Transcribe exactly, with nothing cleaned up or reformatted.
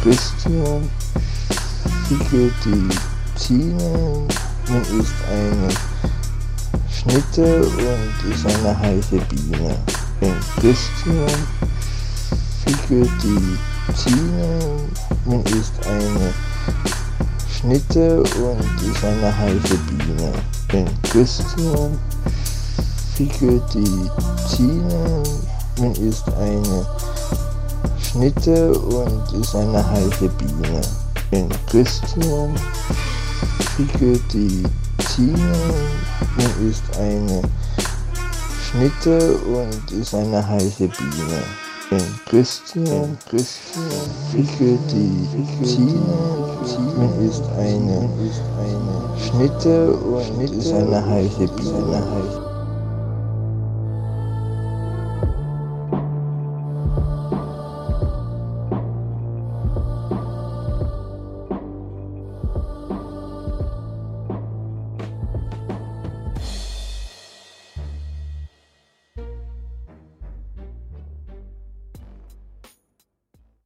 Christian, Ficke die Tine, man ist eine Schnitte und ist eine heiße Biene. Bin Christian, Ficke die Tine, man ist eine Schnitte und ist eine heiße Biene. Bin Christian, Ficke die Tine, man ist eine Schnitte und ist eine heiße Biene. Bin Christian, Ficke die Tine, man ist eine Schnitte und ist eine heiße Biene. Bin Christian, Christian, Ficke die Tine, man ist eine Schnitte und ist eine heiße Biene.